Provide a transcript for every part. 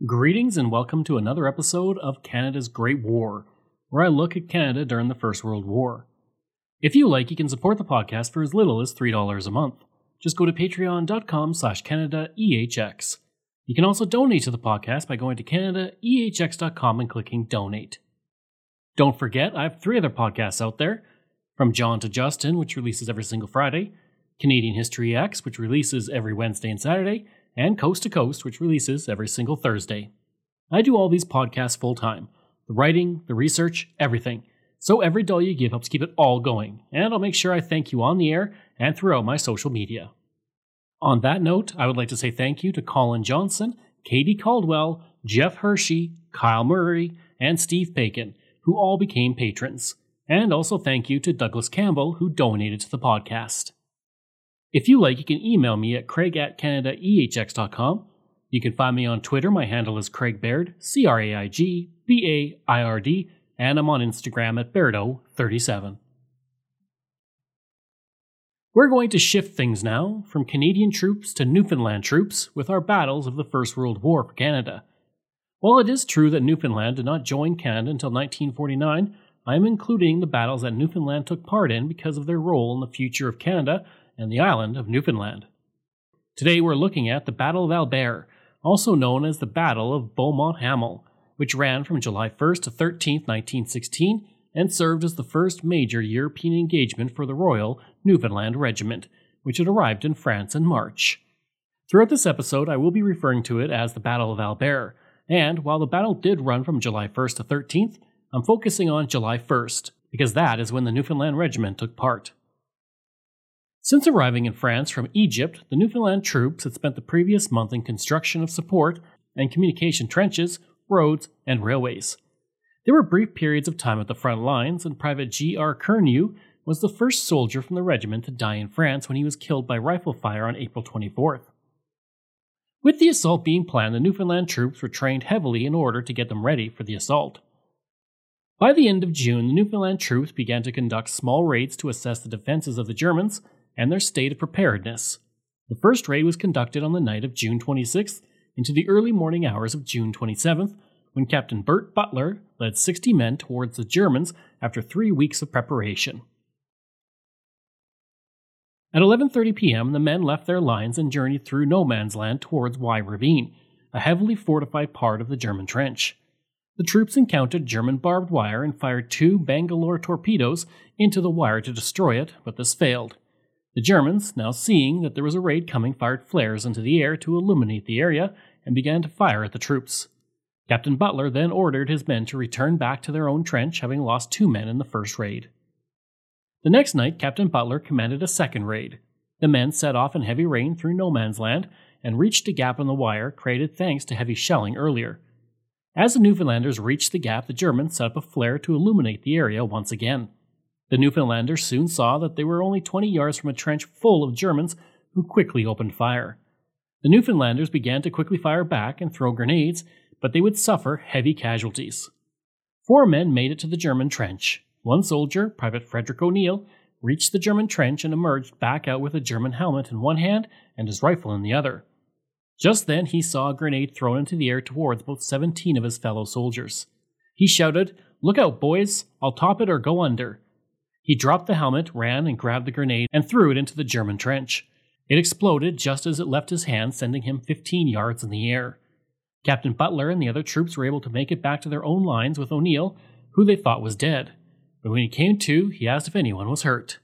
Greetings and welcome to another episode of Canada's Great War, where I look at Canada during the First World War. If you like, you can support the podcast for as little as $3 a month. Just go to patreon.com/CanadaEHX. You can also donate to the podcast by going to CanadaEHX.com and clicking Donate. Don't forget, I have 3 other podcasts out there. From John to Justin, which releases every single Friday, Canadian History X, which releases every Wednesday and Saturday, and Coast to Coast, which releases every single Thursday. I do all these podcasts full-time. The writing, the research, everything. So every dollar you give helps keep it all going, and I'll make sure I thank you on the air and throughout my social media. On that note, I would like to say thank you to Colin Johnson, Katie Caldwell, Jeff Hershey, Kyle Murray, and Steve Bacon, who all became patrons. And also thank you to Douglas Campbell, who donated to the podcast. If you like, you can email me at craig@CanadaEHX.com. You can find me on Twitter. My handle is Craig Baird, CraigBaird, and I'm on Instagram at Bairdo37. We're going to shift things now from Canadian troops to Newfoundland troops with our battles of the First World War for Canada. While it is true that Newfoundland did not join Canada until 1949, I am including the battles that Newfoundland took part in because of their role in the future of Canada and the island of Newfoundland. Today we're looking at the Battle of Albert, also known as the Battle of Beaumont-Hamel, which ran from July 1st to 13th, 1916, and served as the first major European engagement for the Royal Newfoundland Regiment, which had arrived in France in March. Throughout this episode, I will be referring to it as the Battle of Albert, and while the battle did run from July 1st to 13th, I'm focusing on July 1st, because that is when the Newfoundland Regiment took part. Since arriving in France from Egypt, the Newfoundland troops had spent the previous month in construction of support and communication trenches, roads, and railways. There were brief periods of time at the front lines, and Private G.R. Curnew was the first soldier from the regiment to die in France when he was killed by rifle fire on April 24th. With the assault being planned, the Newfoundland troops were trained heavily in order to get them ready for the assault. By the end of June, the Newfoundland troops began to conduct small raids to assess the defenses of the Germans and their state of preparedness. The first raid was conducted on the night of June 26th into the early morning hours of June 27th, when Captain Bert Butler led 60 men towards the Germans after 3 weeks of preparation. At 11:30 p.m., the men left their lines and journeyed through no man's land towards Y Ravine, a heavily fortified part of the German trench. The troops encountered German barbed wire and fired 2 Bangalore torpedoes into the wire to destroy it, but this failed. The Germans, now seeing that there was a raid coming, fired flares into the air to illuminate the area and began to fire at the troops. Captain Butler then ordered his men to return back to their own trench, having lost 2 men in the first raid. The next night, Captain Butler commanded a second raid. The men set off in heavy rain through no man's land and reached a gap in the wire created thanks to heavy shelling earlier. As the Newfoundlanders reached the gap, the Germans set up a flare to illuminate the area once again. The Newfoundlanders soon saw that they were only 20 yards from a trench full of Germans who quickly opened fire. The Newfoundlanders began to quickly fire back and throw grenades, but they would suffer heavy casualties. 4 men made it to the German trench. 1 soldier, Private Frederick O'Neill, reached the German trench and emerged back out with a German helmet in one hand and his rifle in the other. Just then he saw a grenade thrown into the air towards about 17 of his fellow soldiers. He shouted, "Look out, boys! I'll top it or go under." He dropped the helmet, ran and grabbed the grenade, and threw it into the German trench. It exploded just as it left his hand, sending him 15 yards in the air. Captain Butler and the other troops were able to make it back to their own lines with O'Neill, who they thought was dead. But when he came to, he asked if anyone was hurt.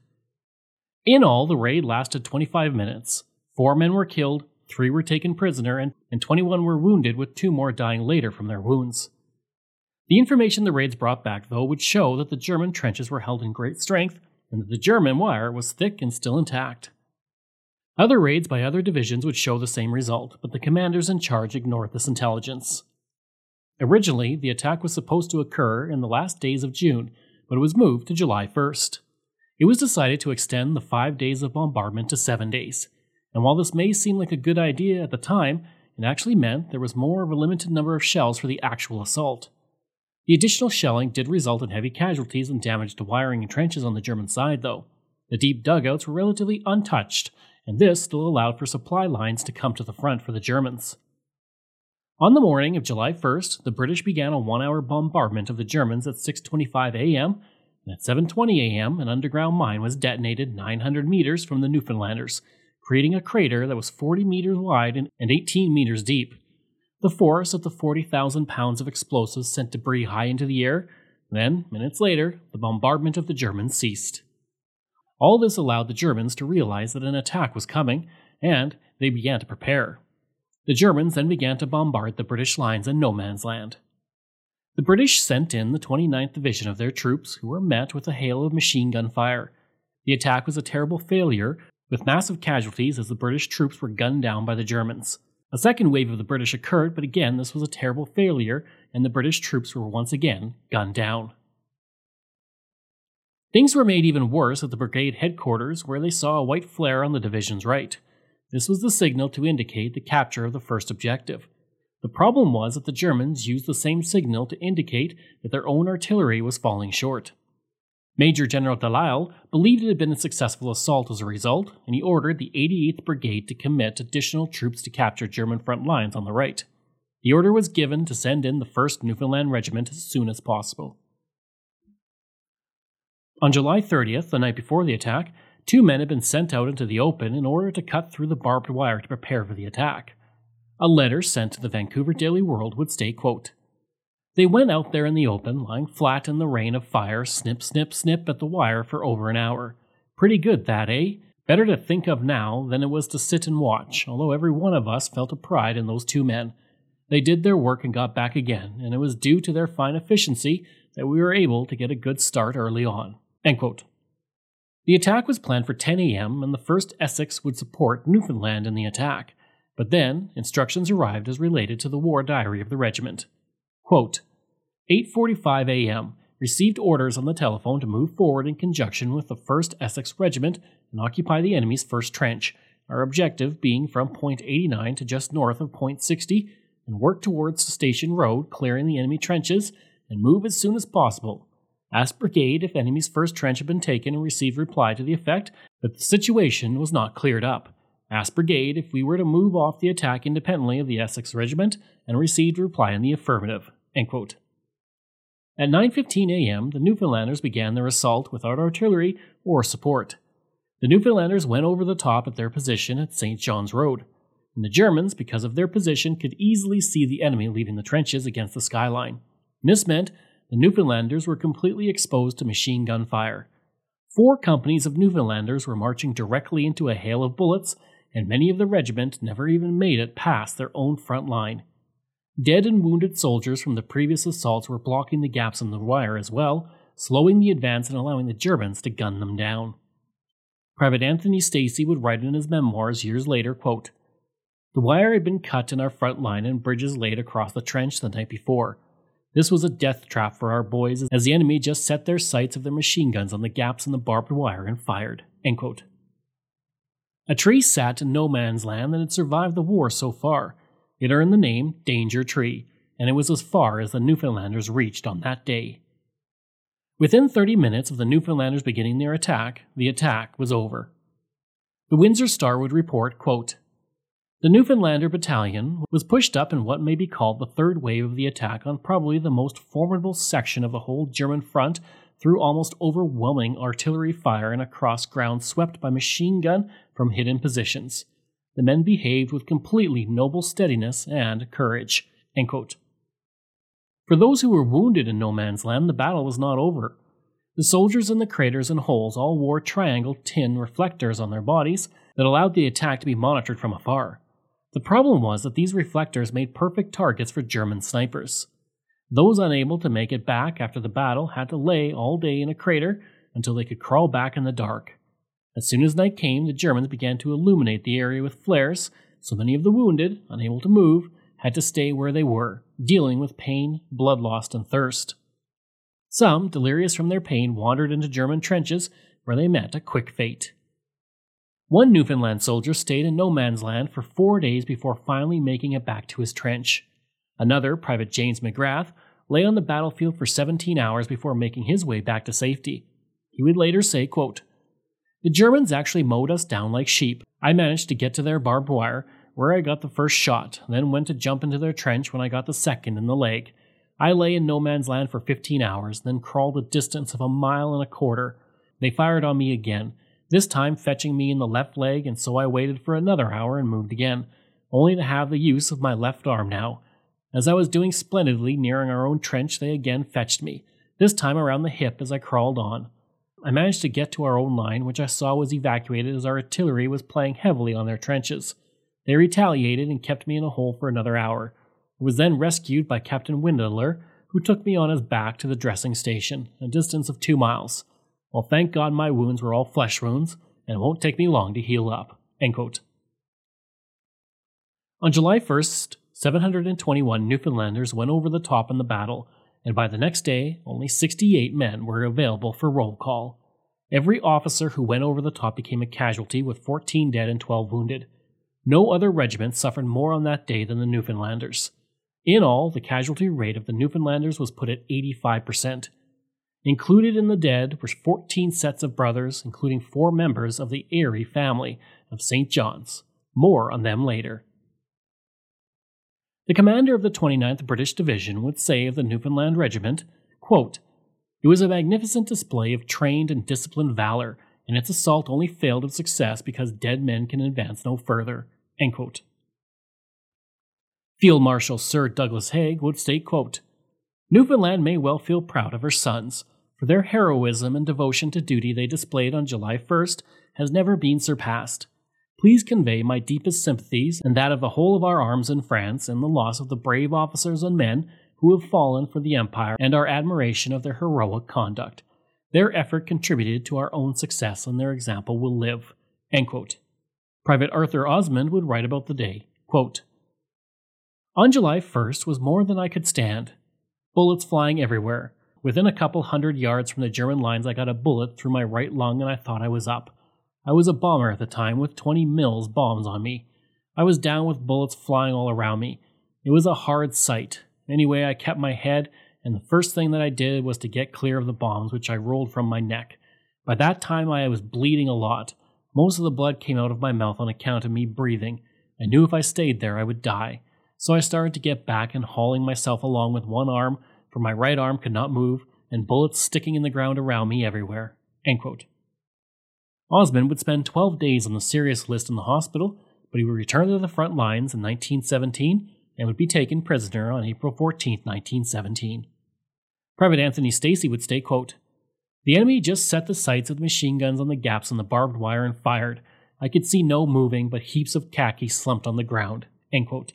In all, the raid lasted 25 minutes. 4 men were killed, 3 were taken prisoner, and 21 were wounded, with 2 more dying later from their wounds. The information the raids brought back, though, would show that the German trenches were held in great strength and that the German wire was thick and still intact. Other raids by other divisions would show the same result, but the commanders in charge ignored this intelligence. Originally, the attack was supposed to occur in the last days of June, but it was moved to July 1st. It was decided to extend the 5 days of bombardment to 7 days, and while this may seem like a good idea at the time, it actually meant there was more of a limited number of shells for the actual assault. The additional shelling did result in heavy casualties and damage to wiring and trenches on the German side, though. The deep dugouts were relatively untouched, and this still allowed for supply lines to come to the front for the Germans. On the morning of July 1st, the British began a 1-hour bombardment of the Germans at 6:25 a.m., and at 7:20 a.m. an underground mine was detonated 900 meters from the Newfoundlanders, creating a crater that was 40 meters wide and 18 meters deep. The force of the 40,000 pounds of explosives sent debris high into the air. Then, minutes later, the bombardment of the Germans ceased. All this allowed the Germans to realize that an attack was coming, and they began to prepare. The Germans then began to bombard the British lines in no man's land. The British sent in the 29th Division of their troops, who were met with a hail of machine gun fire. The attack was a terrible failure, with massive casualties as the British troops were gunned down by the Germans. A second wave of the British occurred, but again this was a terrible failure, and the British troops were once again gunned down. Things were made even worse at the brigade headquarters, where they saw a white flare on the division's right. This was the signal to indicate the capture of the first objective. The problem was that the Germans used the same signal to indicate that their own artillery was falling short. Major General Delisle believed it had been a successful assault as a result, and he ordered the 88th Brigade to commit additional troops to capture German front lines on the right. The order was given to send in the 1st Newfoundland Regiment as soon as possible. On July 30th, the night before the attack, 2 men had been sent out into the open in order to cut through the barbed wire to prepare for the attack. A letter sent to the Vancouver Daily World would state, quote, "They went out there in the open, lying flat in the rain of fire, snip, snip, snip at the wire for over an hour. Pretty good that, eh? Better to think of now than it was to sit and watch, although every one of us felt a pride in those 2 men. They did their work and got back again, and it was due to their fine efficiency that we were able to get a good start early on." End quote. The attack was planned for 10 a.m., and the 1st Essex would support Newfoundland in the attack. But then, instructions arrived as related to the war diary of the regiment. Quote, 8:45 a.m. Received orders on the telephone to move forward in conjunction with the 1st Essex Regiment and occupy the enemy's first trench, our objective being from point 89 to just north of point 60, and work towards the station road, clearing the enemy trenches, and move as soon as possible. Asked brigade if enemy's first trench had been taken and received reply to the effect that the situation was not cleared up. Asked brigade if we were to move off the attack independently of the Essex Regiment, and received reply in the affirmative. End quote. At 9:15 a.m., the Newfoundlanders began their assault without artillery or support. The Newfoundlanders went over the top at their position at St. John's Road, and the Germans, because of their position, could easily see the enemy leaving the trenches against the skyline. And this meant the Newfoundlanders were completely exposed to machine gun fire. 4 companies of Newfoundlanders were marching directly into a hail of bullets, and many of the regiment never even made it past their own front line. Dead and wounded soldiers from the previous assaults were blocking the gaps in the wire as well, slowing the advance and allowing the Germans to gun them down. Private Anthony Stacey would write in his memoirs years later, quote, "The wire had been cut in our front line and bridges laid across the trench the night before. This was a death trap for our boys, as the enemy just set their sights of their machine guns on the gaps in the barbed wire and fired." End quote. A tree sat in no man's land that had survived the war so far. It earned the name Danger Tree, and it was as far as the Newfoundlanders reached on that day. Within 30 minutes of the Newfoundlanders beginning their attack, the attack was over. The Windsor Star would report, quote, "The Newfoundlander Battalion was pushed up in what may be called the third wave of the attack on probably the most formidable section of the whole German front through almost overwhelming artillery fire and across ground swept by machine gun from hidden positions. The men behaved with completely noble steadiness and courage." End quote. For those who were wounded in no man's land, the battle was not over. The soldiers in the craters and holes all wore triangle tin reflectors on their bodies that allowed the attack to be monitored from afar. The problem was that these reflectors made perfect targets for German snipers. Those unable to make it back after the battle had to lay all day in a crater until they could crawl back in the dark. As soon as night came, the Germans began to illuminate the area with flares, so many of the wounded, unable to move, had to stay where they were, dealing with pain, blood loss, and thirst. Some, delirious from their pain, wandered into German trenches, where they met a quick fate. One Newfoundland soldier stayed in no man's land for 4 days before finally making it back to his trench. Another, Private James McGrath, lay on the battlefield for 17 hours before making his way back to safety. He would later say, quote, "The Germans actually mowed us down like sheep. I managed to get to their barbed wire, where I got the first shot, then went to jump into their trench when I got the second in the leg. I lay in no man's land for 15 hours, then crawled a distance of 1.25 miles. They fired on me again, this time fetching me in the left leg, and so I waited for another hour and moved again, only to have the use of my left arm now. As I was doing splendidly nearing our own trench, they again fetched me, this time around the hip as I crawled on. I managed to get to our own line, which I saw was evacuated as our artillery was playing heavily on their trenches. They retaliated and kept me in a hole for another hour. I was then rescued by Captain Windler, who took me on his back to the dressing station, a distance of 2 miles. Well, thank God my wounds were all flesh wounds, and it won't take me long to heal up." End quote. On July 1st, 721 Newfoundlanders went over the top in the battle, and by the next day, only 68 men were available for roll call. Every officer who went over the top became a casualty, with 14 dead and 12 wounded. No other regiment suffered more on that day than the Newfoundlanders. In all, the casualty rate of the Newfoundlanders was put at 85%. Included in the dead were 14 sets of brothers, including 4 members of the Erie family of St. John's. More on them later. The commander of the 29th British Division would say of the Newfoundland Regiment, quote, "It was a magnificent display of trained and disciplined valor, and its assault only failed of success because dead men can advance no further." End quote. Field Marshal Sir Douglas Haig would state, quote, "Newfoundland may well feel proud of her sons, for their heroism and devotion to duty they displayed on July 1st has never been surpassed. Please convey my deepest sympathies and that of the whole of our arms in France in the loss of the brave officers and men who have fallen for the Empire, and our admiration of their heroic conduct. Their effort contributed to our own success, and their example will live." End quote. Private Arthur Osmond would write about the day, quote, "On July 1st was more than I could stand. Bullets flying everywhere. Within a couple 100 yards from the German lines I got a bullet through my right lung and I thought I was up. I was a bomber at the time with 20 Mills bombs on me. I was down with bullets flying all around me. It was a hard sight. Anyway, I kept my head, and the first thing that I did was to get clear of the bombs, which I rolled from my neck. By that time I was bleeding a lot. Most of the blood came out of my mouth on account of me breathing. I knew if I stayed there I would die. So I started to get back and hauling myself along with one arm, for my right arm could not move, and bullets sticking in the ground around me everywhere." End quote. Osmond would spend 12 days on the serious list in the hospital, but he would return to the front lines in 1917 and would be taken prisoner on April 14, 1917. Private Anthony Stacey would state, quote, "The enemy just set the sights with machine guns on the gaps in the barbed wire and fired. I could see no moving, but heaps of khaki slumped on the ground." End quote.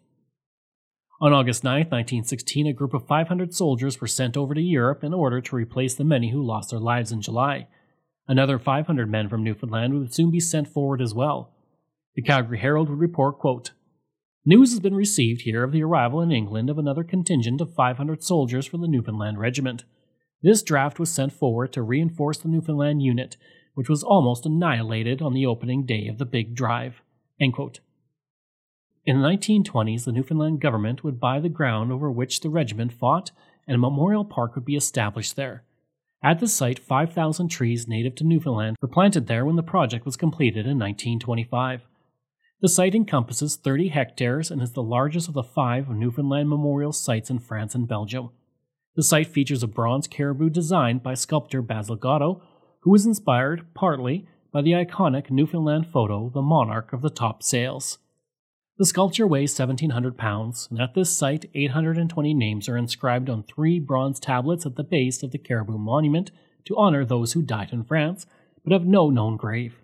On August 9, 1916, a group of 500 soldiers were sent over to Europe in order to replace the many who lost their lives in July. Another 500 men from Newfoundland would soon be sent forward as well. The Calgary Herald would report, quote, "News has been received here of the arrival in England of another contingent of 500 soldiers from the Newfoundland Regiment. This draft was sent forward to reinforce the Newfoundland unit, which was almost annihilated on the opening day of the Big Drive." End quote. In the 1920s, the Newfoundland government would buy the ground over which the regiment fought, and a memorial park would be established there. At the site, 5,000 trees native to Newfoundland were planted there when the project was completed in 1925. The site encompasses 30 hectares and is the largest of the 5 Newfoundland memorial sites in France and Belgium. The site features a bronze caribou designed by sculptor Basil Gatto, who was inspired, partly, by the iconic Newfoundland photo, The Monarch of the Top Sails. The sculpture weighs 1,700 pounds, and at this site 820 names are inscribed on 3 bronze tablets at the base of the Caribou Monument to honor those who died in France, but have no known grave.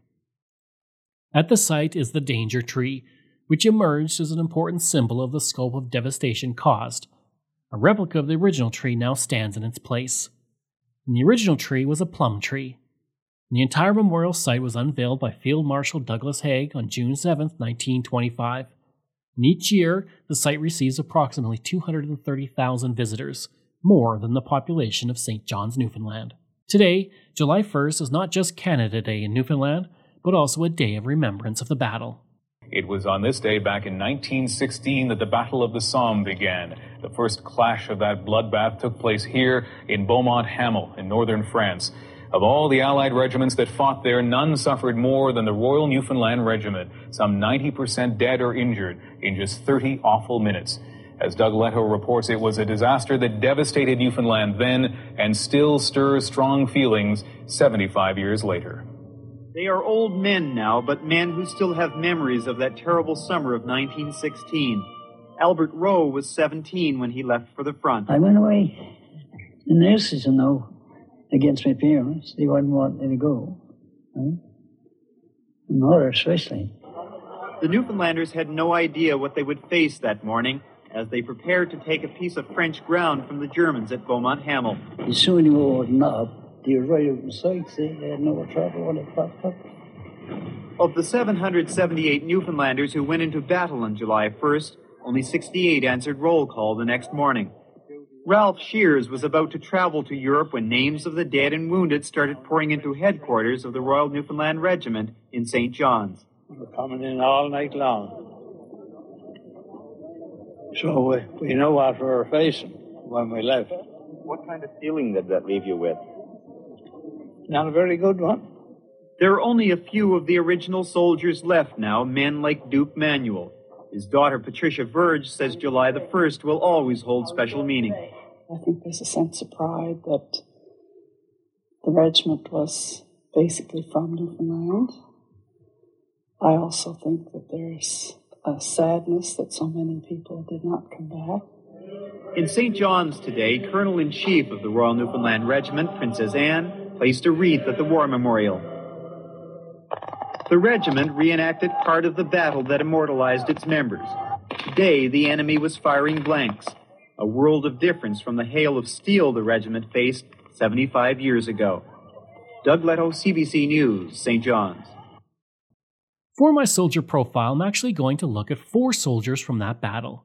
At the site is the Danger Tree, which emerged as an important symbol of the scope of devastation caused. A replica of the original tree now stands in its place. And the original tree was a plum tree. And the entire memorial site was unveiled by Field Marshal Douglas Haig on June 7, 1925. And each year, the site receives approximately 230,000 visitors, more than the population of St. John's, Newfoundland. Today, July 1st is not just Canada Day in Newfoundland, but also a day of remembrance of the battle. It was on this day back in 1916 that the Battle of the Somme began. The first clash of that bloodbath took place here in Beaumont-Hamel in northern France. Of all the Allied regiments that fought there, none suffered more than the Royal Newfoundland Regiment, some 90% dead or injured in just 30 awful minutes. As Doug Leto reports, it was a disaster that devastated Newfoundland then and still stirs strong feelings 75 years later. They are old men now, but men who still have memories of that terrible summer of 1916. Albert Rowe was 17 when he left for the front. I went away in nurses, against my parents. They wouldn't want me to go. Right? My mother especially. The Newfoundlanders had no idea what they would face that morning as they prepared to take a piece of French ground from the Germans at Beaumont Hamel. As soon as we were opened up, they were right out in sight, they had no trouble when it popped up. Of the 778 Newfoundlanders who went into battle on July 1st, only 68 answered roll call the next morning. Ralph Shears was about to travel to Europe when names of the dead and wounded started pouring into headquarters of the Royal Newfoundland Regiment in St. John's. We're coming in all night long. So we know what we were facing when we left. What kind of feeling did that leave you with? Not a very good one. There are only a few of the original soldiers left now, men like Duke Manuel. His daughter, Patricia Verge, says July the 1st will always hold special meaning. I think there's a sense of pride that the regiment was basically from Newfoundland. I also think that there's a sadness that so many people did not come back. In St. John's today, Colonel-in-Chief of the Royal Newfoundland Regiment, Princess Anne, placed a wreath at the War Memorial. The regiment reenacted part of the battle that immortalized its members. Today, the enemy was firing blanks, a world of difference from the hail of steel the regiment faced 75 years ago. Doug Leto, CBC News, St. John's. For my soldier profile, I'm actually going to look at 4 soldiers from that battle.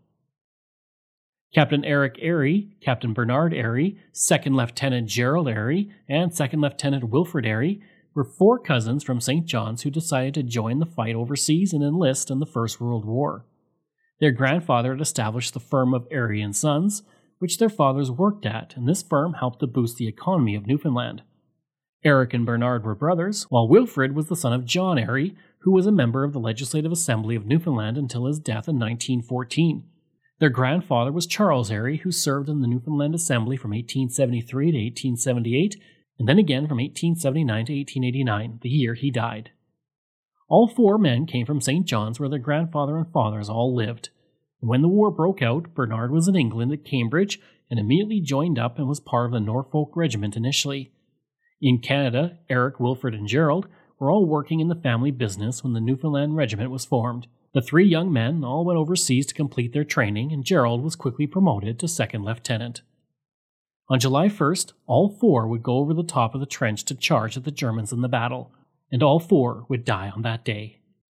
Captain Eric Airy, Captain Bernard Airy, 2nd Lieutenant Gerald Airy, and 2nd Lieutenant Wilfred Airy were 4 cousins from St. John's who decided to join the fight overseas and enlist in the First World War. Their grandfather had established the firm of Airy and Sons, which their fathers worked at, and this firm helped to boost the economy of Newfoundland. Eric and Bernard were brothers, while Wilfred was the son of John Airy, who was a member of the Legislative Assembly of Newfoundland until his death in 1914. Their grandfather was Charles Airy, who served in the Newfoundland Assembly from 1873 to 1878, and then again from 1879 to 1889, the year he died. All 4 men came from St. John's, where their grandfather and fathers all lived. And when the war broke out, Bernard was in England at Cambridge and immediately joined up and was part of the Norfolk Regiment initially. In Canada, Eric, Wilfred, and Gerald were all working in the family business when the Newfoundland Regiment was formed. The 3 young men all went overseas to complete their training, and Gerald was quickly promoted to 2nd Lieutenant. On July 1st, all 4 would go over the top of the trench to charge at the Germans in the battle, and all 4 would die on that day.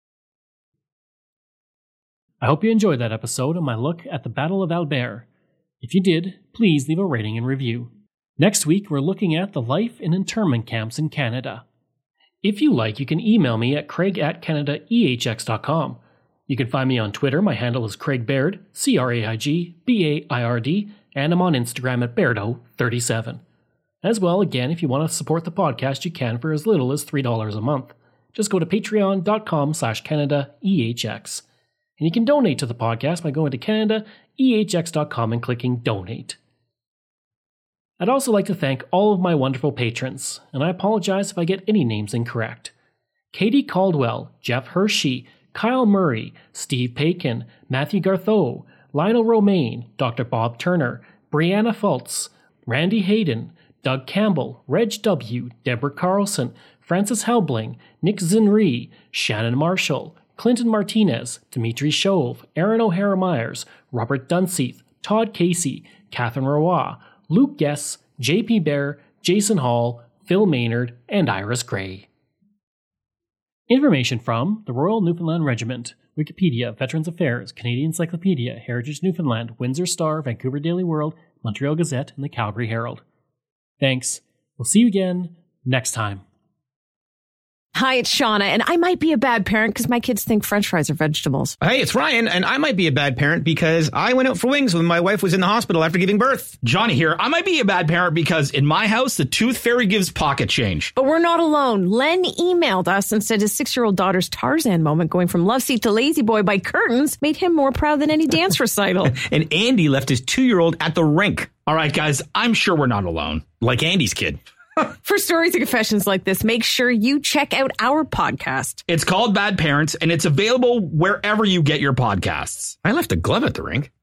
I hope you enjoyed that episode and my look at the Battle of Albert. If you did, please leave a rating and review. Next week, we're looking at the life in internment camps in Canada. If you like, you can email me at craig@canadaehx.com. You can find me on Twitter. My handle is Craig Baird, CraigBaird, and I'm on Instagram at Bairdo37. As well, again, if you want to support the podcast, you can for as little as $3 a month. Just go to patreon.com/CanadaEHX. And you can donate to the podcast by going to CanadaEHX.com and clicking Donate. I'd also like to thank all of my wonderful patrons, and I apologize if I get any names incorrect. Katie Caldwell, Jeff Hershey, Kyle Murray, Steve Paikin, Matthew Gartho, Lionel Romaine, Dr. Bob Turner, Brianna Fultz, Randy Hayden, Doug Campbell, Reg W., Deborah Carlson, Francis Helbling, Nick Zinri, Shannon Marshall, Clinton Martinez, Dimitri Shove, Aaron O'Hara Myers, Robert Dunseith, Todd Casey, Catherine Roy, Luke Guess, JP Bear, Jason Hall, Phil Maynard, and Iris Gray. Information from the Royal Newfoundland Regiment, Wikipedia, Veterans Affairs, Canadian Encyclopedia, Heritage Newfoundland, Windsor Star, Vancouver Daily World, Montreal Gazette, and the Calgary Herald. Thanks. We'll see you again next time. Hi, it's Shauna, and I might be a bad parent because my kids think French fries are vegetables. Hey, it's Ryan, and I might be a bad parent because I went out for wings when my wife was in the hospital after giving birth. Johnny here. I might be a bad parent because in my house, the tooth fairy gives pocket change. But we're not alone. Len emailed us and said his 6-year-old daughter's Tarzan moment going from love seat to lazy boy by curtains made him more proud than any dance recital. And Andy left his 2-year-old at the rink. All right, guys, I'm sure we're not alone. Like Andy's kid. For stories and confessions like this, make sure you check out our podcast. It's called Bad Parents, and it's available wherever you get your podcasts. I left a glove at the rink.